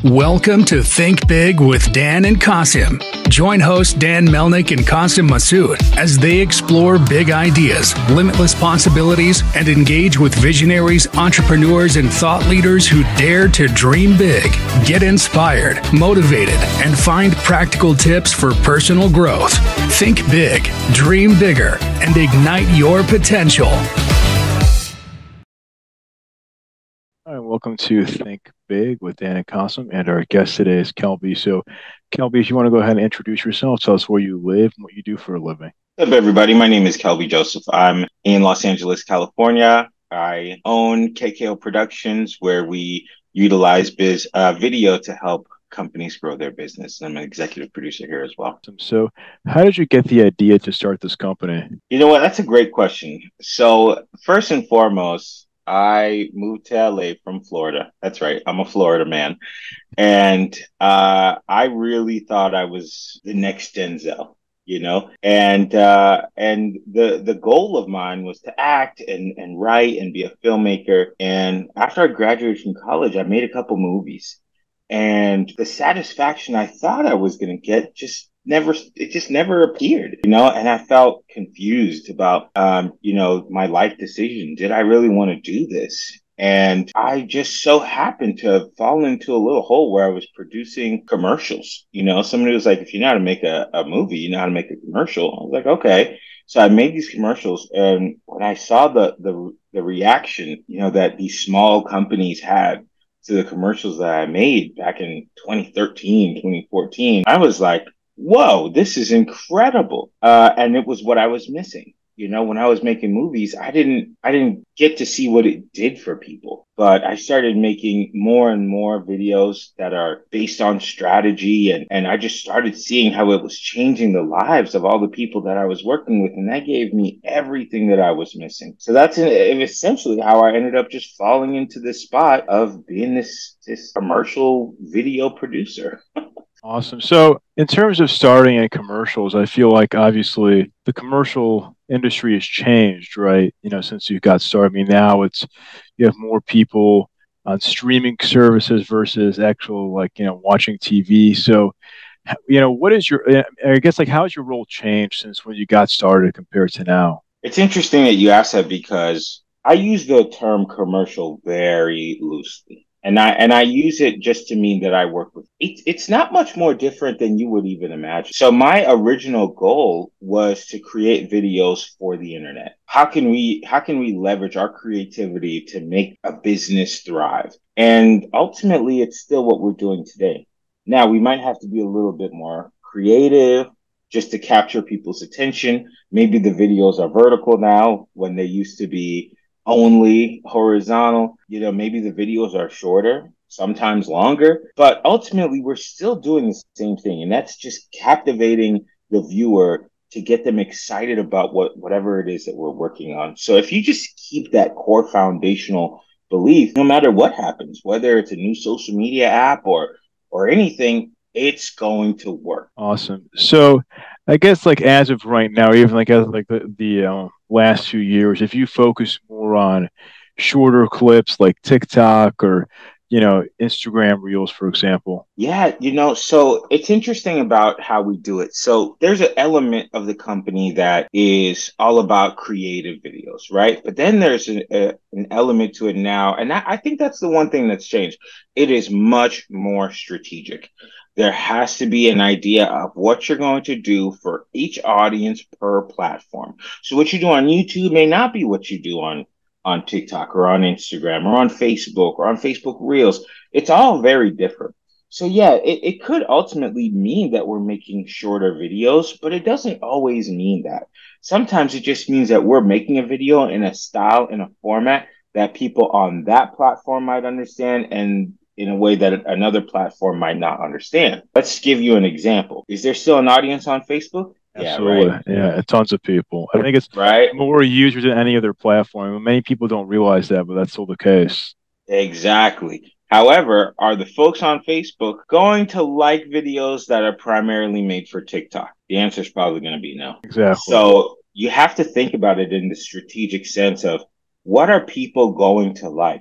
Welcome to Think Big with Dan and Qasim. Join host Dan Melnick and Qasim Masood as they explore big ideas, limitless possibilities, and engage with visionaries, entrepreneurs, and thought leaders who dare to dream big, get inspired, motivated, and find practical tips for personal growth. Think big, dream bigger, and ignite your potential. All right, welcome to Think Big with Dan and Qasim, and our guest today is Kelby. So, Kelby, if you want to go ahead and introduce yourself, tell us where you live and what you do for a living. What's up, everybody? My name is Kelby Joseph. I'm in Los Angeles, California. I own KKO Productions, where we utilize video to help companies grow their business. I'm an executive producer here as well. So, how did you get the idea to start this company? You know what? That's a great question. So, first and foremost, I moved to LA from Florida. That's right. I'm a Florida man. And I really thought I was the next Denzel, you know? And the goal of mine was to act and write and be a filmmaker. And after I graduated from college, I made a couple movies. And the satisfaction I thought I was going to get just never appeared, you know, and I felt confused about, my life decision. Did I really want to do this? And I just so happened to fall into a little hole where I was producing commercials. You know, somebody was like, if you know how to make a movie, you know how to make a commercial. I was like, okay. So I made these commercials, and when I saw the reaction, you know, that these small companies had to the commercials that I made back in 2013, 2014, I was like, whoa, this is incredible. And it was what I was missing. You know, when I was making movies, I didn't get to see what it did for people. But I started making more and more videos that are based on strategy. And I just started seeing how it was changing the lives of all the people that I was working with. And that gave me everything that I was missing. So that's essentially how I ended up just falling into this spot of being this commercial video producer. Awesome. So, in terms of starting in commercials, I feel like obviously the commercial industry has changed, right? You know, since you got started. I mean, now you have more people on streaming services versus actual, watching TV. So, what is I guess, how has your role changed since when you got started compared to now? It's interesting that you asked that because I use the term commercial very loosely. And I use it just to mean that I work with it's not much more different than you would even imagine. So my original goal was to create videos for the internet. How can we leverage our creativity to make a business thrive? And ultimately, it's still what we're doing today. Now, we might have to be a little bit more creative just to capture people's attention. Maybe the videos are vertical now when they used to be only horizontal. You know, maybe the videos are shorter, sometimes longer, but ultimately we're still doing the same thing. And that's just captivating the viewer to get them excited about whatever it is that we're working on. So if you just keep that core foundational belief, no matter what happens, whether it's a new social media app or anything, it's going to work. Awesome. So I guess as of right now, even as the last few years, if you focus more on shorter clips like TikTok or Instagram Reels, for example. Yeah, so it's interesting about how we do it. So there's an element of the company that is all about creative videos, right? But then there's an element to it now, and I think that's the one thing that's changed. It is much more strategic. There has to be an idea of what you're going to do for each audience per platform. So what you do on YouTube may not be what you do on TikTok or on Instagram or on Facebook Reels. It's all very different. So yeah, it could ultimately mean that we're making shorter videos, but it doesn't always mean that. Sometimes it just means that we're making a video in a style, in a format that people on that platform might understand, and in a way that another platform might not understand. Let's give you an example. Is there still an audience on Facebook? Absolutely. Yeah, right. Yeah, tons of people. I think it's right. More users than any other platform. Many people don't realize that, but that's still the case. Exactly. However, are the folks on Facebook going to like videos that are primarily made for TikTok? The answer is probably going to be no. Exactly. So you have to think about it in the strategic sense of what are people going to like?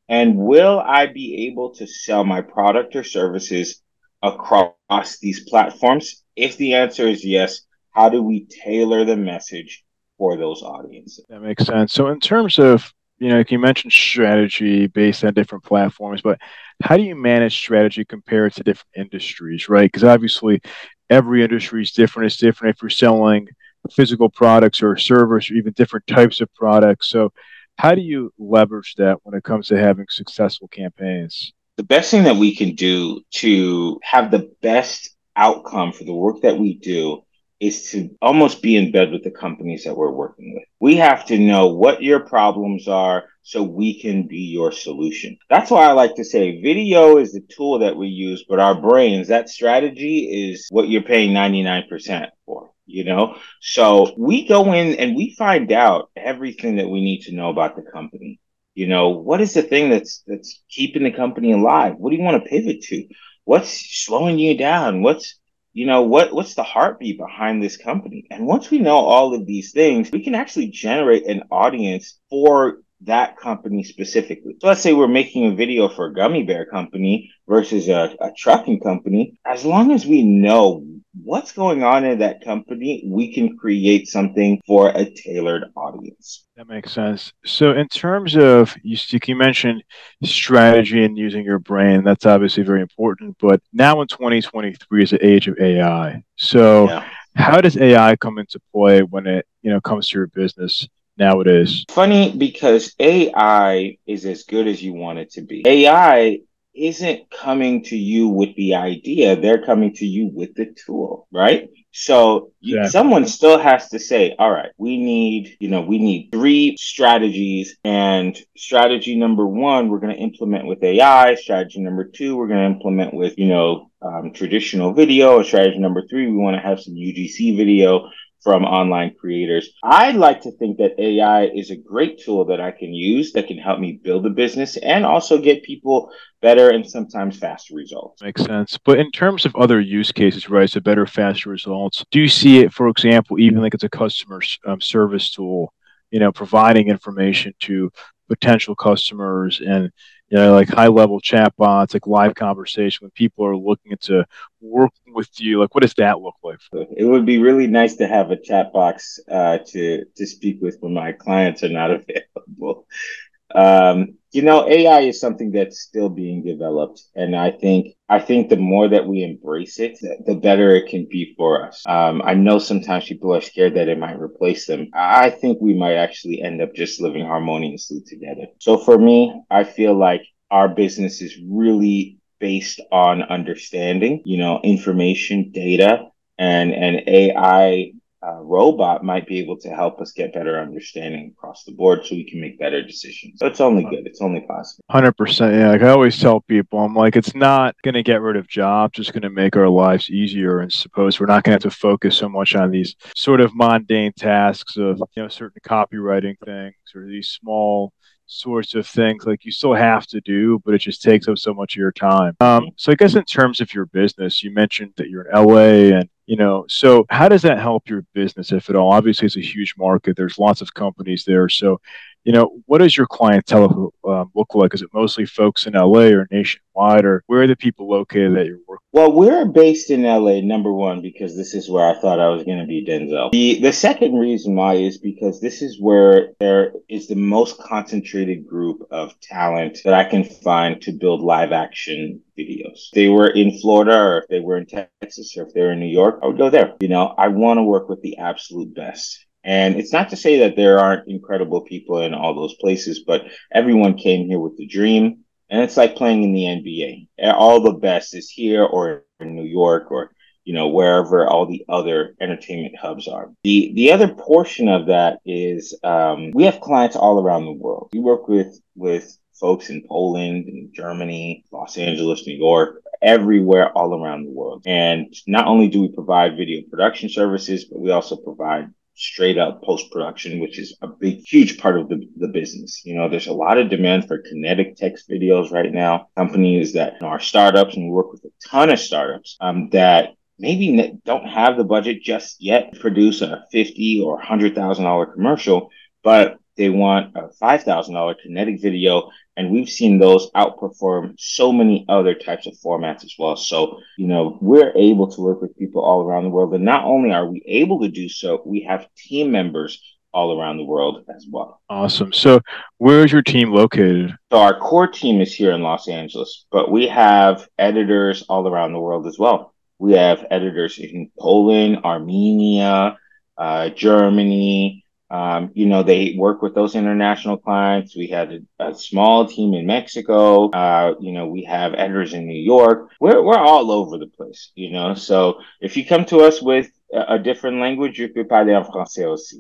And will I be able to sell my product or services across these platforms? If the answer is yes, how do we tailor the message for those audiences? That makes sense. So in terms of, like you mentioned strategy based on different platforms, but how do you manage strategy compared to different industries, right? Because obviously every industry is different. It's different if you're selling physical products or service or even different types of products. So how do you leverage that when it comes to having successful campaigns? The best thing that we can do to have the best outcome for the work that we do is to almost be in bed with the companies that we're working with. We have to know what your problems are so we can be your solution. That's why I like to say video is the tool that we use, but our brains, that strategy is what you're paying 99% for. So we go in and we find out everything that we need to know about the company. What is the thing that's keeping the company alive? What do you want to pivot to? What's slowing you down? What's the heartbeat behind this company? And once we know all of these things, we can actually generate an audience for that company specifically. So let's say we're making a video for a gummy bear company versus a trucking company. As long as we know what's going on in that company, we can create something for a tailored audience. That makes sense. So in terms of, you mentioned strategy and using your brain, that's obviously very important. But now in 2023 is the age of AI. So Yeah. how does AI come into play when it, comes to your business nowadays? Funny because AI is as good as you want it to be. AI isn't coming to you with the idea, they're coming to you with the tool, right? So someone still has to say, all right, we need 3 strategies, and strategy number 1, we're going to implement with AI. Strategy number 2, we're going to implement with, traditional video. Strategy number 3, we want to have some UGC video from online creators. I'd like to think that AI is a great tool that I can use that can help me build a business and also get people better and sometimes faster results. Makes sense. But in terms of other use cases, right, so better, faster results, do you see it, for example, even like it's a customer service tool, providing information to potential customers and, like high level chatbots, like live conversation when people are looking to work with you? Like, what does that look like? It would be really nice to have a chat box to speak with when my clients are not available. AI is something that's still being developed, and I think the more that we embrace it, the better it can be for us. I know sometimes people are scared that it might replace them. I think we might actually end up just living harmoniously together. So for me, I feel like our business is really based on understanding, information, data, and an AI robot might be able to help us get better understanding across the board so we can make better decisions. So it's only good. It's only possible. 100%. Yeah. Like I always tell people, I'm like, it's not going to get rid of jobs, just going to make our lives easier. And suppose we're not going to have to focus so much on these sort of mundane tasks of, certain copywriting things or these small sorts of things like you still have to do, but it just takes up so much of your time. So I guess in terms of your business, you mentioned that you're in LA and, so how does that help your business, if at all? Obviously, it's a huge market. There's lots of companies there. So, what does your clientele look like? Is it mostly folks in LA or nationwide, or where are the people located that you're working? Well, we're based in LA, number one, because this is where I thought I was going to be Denzel. The second reason why is because this is where there is the most concentrated group of talent that I can find to build live action videos. If they were in Florida, or if they were in Texas, or if they were in New York, I would go there. I want to work with the absolute best. And it's not to say that there aren't incredible people in all those places, but everyone came here with the dream. And it's like playing in the NBA. All the best is here or in New York or, wherever all the other entertainment hubs are. The other portion of that is we have clients all around the world. We work with folks in Poland, in Germany, Los Angeles, New York, everywhere all around the world. And not only do we provide video production services, but we also provide straight up post-production, which is a huge part of the business. There's a lot of demand for kinetic text videos right now. Companies that are startups, and we work with a ton of startups that maybe don't have the budget just yet to produce a $50,000 or $100,000 commercial, but they want a $5,000 kinetic video And we've seen those outperform so many other types of formats as well. So, we're able to work with people all around the world. And not only are we able to do so, we have team members all around the world as well. Awesome. So where is your team located? So our core team is here in Los Angeles, but we have editors all around the world as well. We have editors in Poland, Armenia, Germany. They work with those international clients. We had a small team in Mexico. We have editors in New York. We're all over the place, So if you come to us with a different language, you peux parler en français aussi.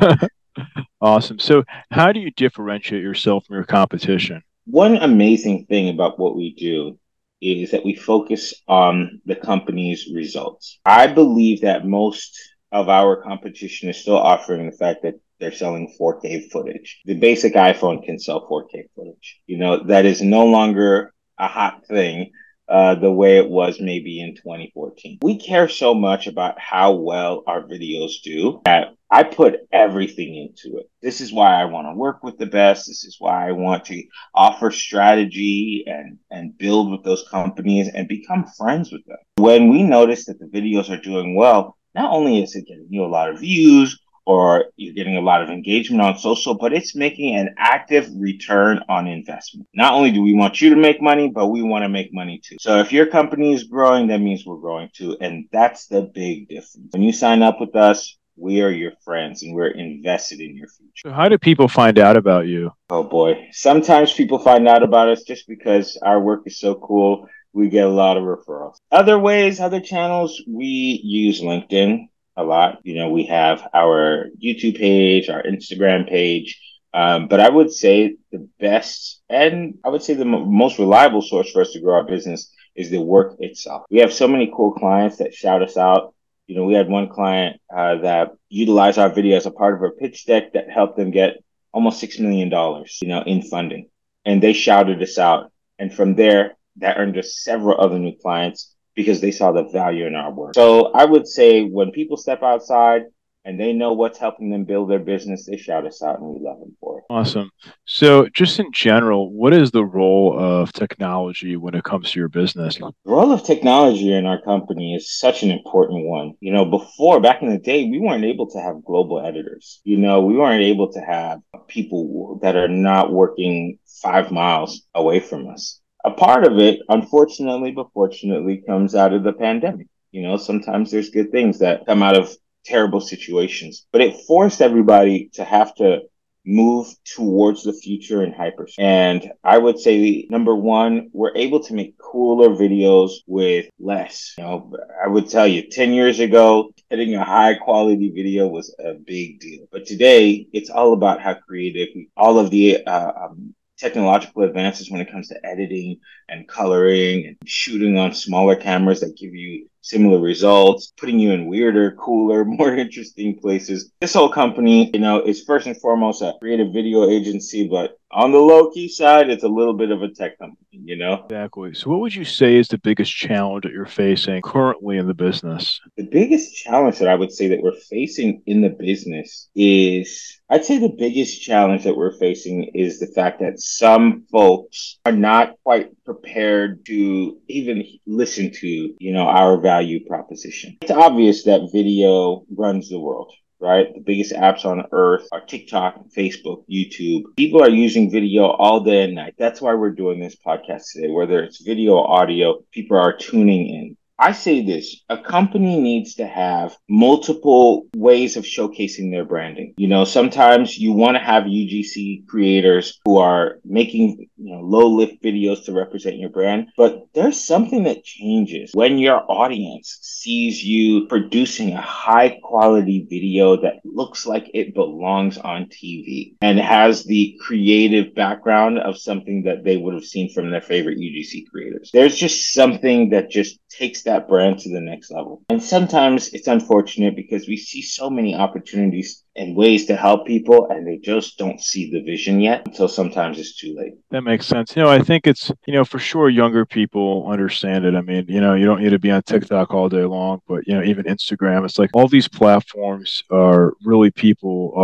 Awesome. So how do you differentiate yourself from your competition? One amazing thing about what we do is that we focus on the company's results. I believe that most of our competition is still offering the fact that they're selling 4K footage. The basic iPhone can sell 4K footage. That is no longer a hot thing the way it was maybe in 2014. We care so much about how well our videos do that I put everything into it. This is why I want to work with the best. This is why I want to offer strategy and build with those companies and become friends with them. When we notice that the videos are doing well, not only is it getting you a lot of views or you're getting a lot of engagement on social, but it's making an active return on investment. Not only do we want you to make money, but we want to make money too. So if your company is growing, that means we're growing too. And that's the big difference. When you sign up with us, we are your friends and we're invested in your future. So how do people find out about you? Oh boy. Sometimes people find out about us just because our work is so cool. We get a lot of referrals. Other ways, other channels, we use LinkedIn a lot. We have our YouTube page, our Instagram page. But I would say the best and I would say the most reliable source for us to grow our business is the work itself. We have so many cool clients that shout us out. We had one client that utilized our video as a part of a pitch deck that helped them get almost $6 million, in funding. And they shouted us out. And from there, that earned us several other new clients because they saw the value in our work. So I would say when people step outside and they know what's helping them build their business, they shout us out and we love them for it. Awesome. So just in general, what is the role of technology when it comes to your business? The role of technology in our company is such an important one. Before, back in the day, we weren't able to have global editors. We weren't able to have people that are not working 5 miles away from us. A part of it, unfortunately, but fortunately, comes out of the pandemic. Sometimes there's good things that come out of terrible situations, but it forced everybody to have to move towards the future in hyper. And I would say, number one, we're able to make cooler videos with less. I would tell you 10 years ago, getting a high quality video was a big deal. But today it's all about how creative all of the, technological advances when it comes to editing and coloring and shooting on smaller cameras that give you similar results, putting you in weirder, cooler, more interesting places. This whole company, is first and foremost a creative video agency, but on the low-key side, it's a little bit of a tech company, Exactly. So what would you say is the biggest challenge that you're facing currently in the business? The biggest challenge that I would say that we're facing in the business is, I'd say the biggest challenge that we're facing is the fact that some folks are not quite prepared to even listen to, our value proposition. It's obvious that video runs the world, right? The biggest apps on earth are TikTok, Facebook, YouTube. People are using video all day and night. That's why we're doing this podcast today, whether it's video or audio, people are tuning in. I say this, a company needs to have multiple ways of showcasing their branding. Sometimes you want to have UGC creators who are making, low lift videos to represent your brand, but there's something that changes when your audience sees you producing a high quality video that looks like it belongs on TV and has the creative background of something that they would have seen from their favorite UGC creators. There's just something that just takes that brand to the next level. And sometimes it's unfortunate because we see so many opportunities and ways to help people and they just don't see the vision yet until sometimes it's too late. That makes sense. I think it's, for sure younger people understand it. I mean, you don't need to be on TikTok all day long, but, even Instagram, it's like all these platforms are really people are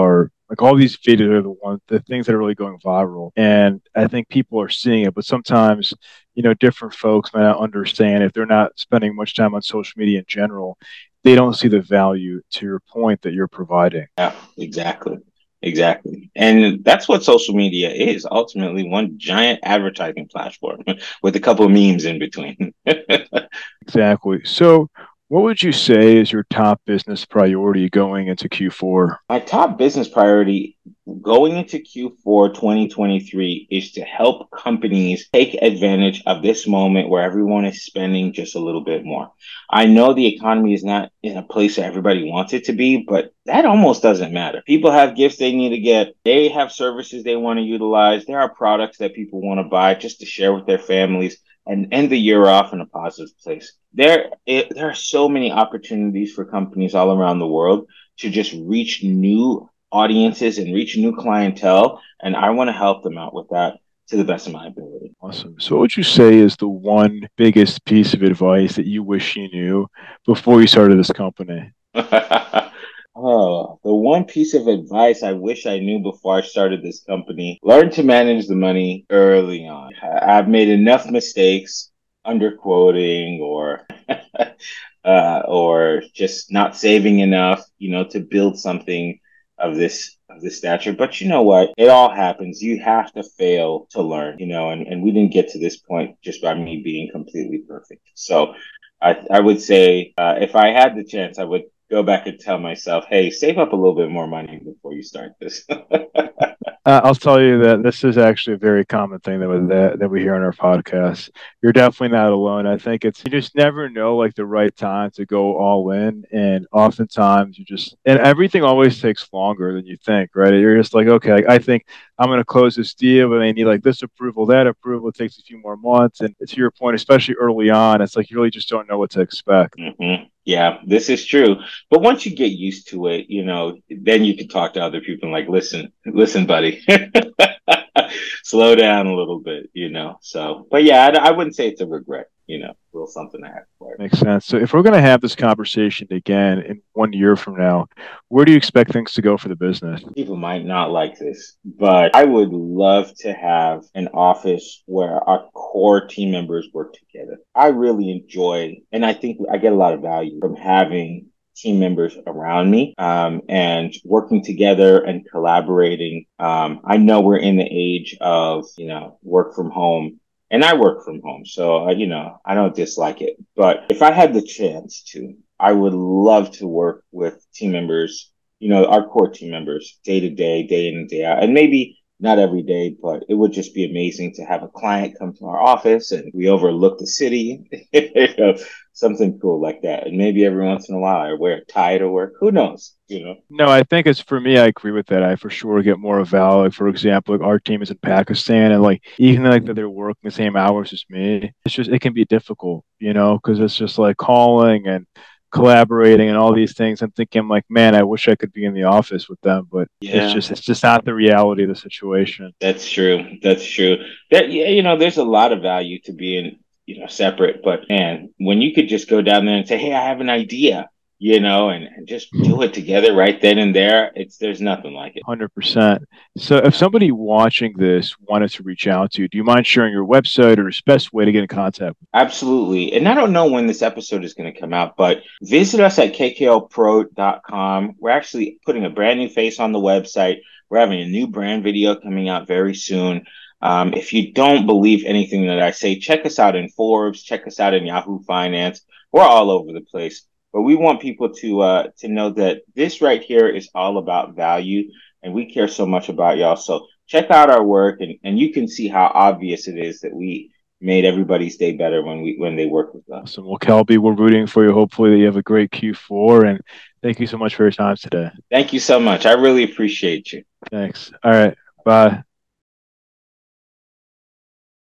Like all these videos are the things that are really going viral. And I think people are seeing it, but sometimes, different folks might not understand if they're not spending much time on social media in general, they don't see the value to your point that you're providing. Yeah, exactly. Exactly. And that's what social media is ultimately, one giant advertising platform with a couple of memes in between. Exactly. So, what would you say is your top business priority going into Q4? My top business priority going into Q4 2023 is to help companies take advantage of this moment where everyone is spending just a little bit more. I know the economy is not in a place that everybody wants it to be, but that almost doesn't matter. People have gifts they need to get. They have services they want to utilize. There are products that people want to buy just to share with their families and end the year off in a positive place. There are so many opportunities for companies all around the world to just reach new audiences and reach new clientele. And I want to help them out with that to the best of my ability. Awesome. So, what would you say is the one biggest piece of advice that you wish you knew before you started this company? Oh, the one piece of advice I wish I knew before I started this company: learn to manage the money early on. I've made enough mistakes underquoting or just not saving enough, to build something of this stature. But you know what? It all happens. You have to fail to learn, and we didn't get to this point just by me being completely perfect. So I would say if I had the chance, I would go back and tell myself, hey, save up a little bit more money before you start this. I'll tell you that this is actually a very common thing that we hear on our podcast. You're definitely not alone. I think you just never know like the right time to go all in, and oftentimes and everything always takes longer than you think, right? You're just like, okay, I think I'm going to close this deal, but they need like this approval, that approval. It takes a few more months, and to your point, especially early on, it's like you really just don't know what to expect. Mm-hmm. Yeah, this is true. But once you get used to it, then you can talk to other people and like, listen, buddy, slow down a little bit, So, but yeah, I wouldn't say it's a regret, a little something I have for it. Makes sense. So if we're going to have this conversation again in 1 year from now, where do you expect things to go for the business? People might not like this, but I would love to have an office where our core team members work together. I really enjoy, and I think I get a lot of value from having team members around me and working together and collaborating. I know we're in the age of, work from home. And I work from home, so, I don't dislike it. But if I had the chance to, I would love to work with team members, our core team members, day to day, day in and day out. And maybe not every day, but it would just be amazing to have a client come to our office and we overlook the city, something cool like that. And maybe every once in a while I wear a tie to work. Who knows? No, I think it's for me, I agree with that. I for sure get more of value. Like, for example, like our team is in Pakistan, and like even like that they're working the same hours as me, it can be difficult, because it's just like calling and collaborating and all these things. I'm thinking, like, man, I wish I could be in the office with them, but it's just not the reality of the situation. That's true. That's true. There's a lot of value to being, separate, but man, when you could just go down there and say, hey, I have an idea, and just do it together right then and there. There's nothing like it. 100%. So if somebody watching this wanted to reach out to you, do you mind sharing your website or the best way to get in contact? Absolutely. And I don't know when this episode is going to come out, but visit us at kklpro.com. We're actually putting a brand new face on the website. We're having a new brand video coming out very soon. If you don't believe anything that I say, check us out in Forbes, check us out in Yahoo Finance. We're all over the place. But we want people to know that this right here is all about value, and we care so much about y'all. So check out our work, and you can see how obvious it is that we made everybody's day better when they work with us. Awesome. Well, Kelby, we're rooting for you. Hopefully that you have a great Q4, and thank you so much for your time today. Thank you so much. I really appreciate you. Thanks. All right. Bye.